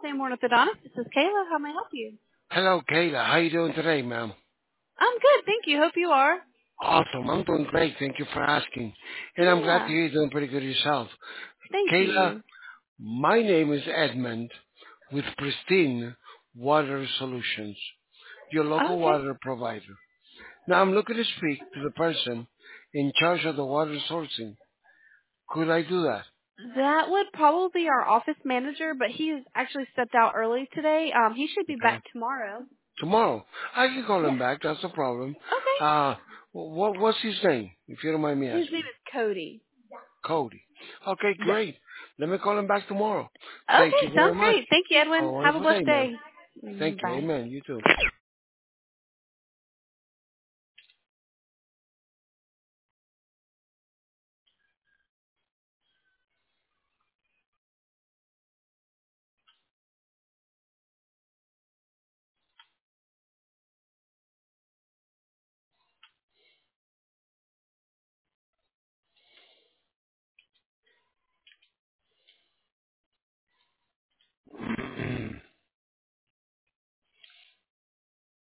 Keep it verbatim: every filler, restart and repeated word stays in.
Same orthodontist. This is Kayla. How may I help you? Hello, Kayla. How you doing today, ma'am? I'm good, thank you. Hope you are. Awesome. I'm doing great. Thank you for asking. And I'm glad to Yeah. hear you're doing pretty good yourself. Thank Kayla, you. my name is Edmund with Pristine Water Solutions, your local Okay. water provider. Now, I'm looking to speak to the person in charge of the water sourcing. Could I do that? That would probably be our office manager, but he is actually stepped out early today. Um, he should be Okay. back tomorrow. Tomorrow. I can call Yeah. him back. That's no problem. Okay. Uh, what, what's his name, if you don't mind me His name asking? is Cody. Cody. Okay, Yes. great. Let me call him back tomorrow. Thank you Okay, very sounds much. great. Thank you, Have a Edwin. Have a wonderful day, blessed ma'am. day. Thank Mm, you. Bye. Amen. You too.